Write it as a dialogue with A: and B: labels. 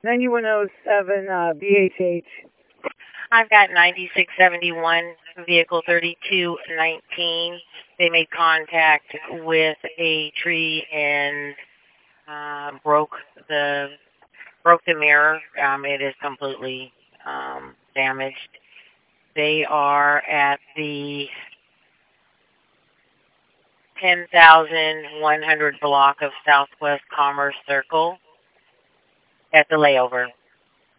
A: 9107 BHH.
B: I've got 9671, vehicle 3219. They made contact with a tree and broke the mirror. It is completely damaged. They are at the 10,100 block of Southwest Commerce Circle at the layover.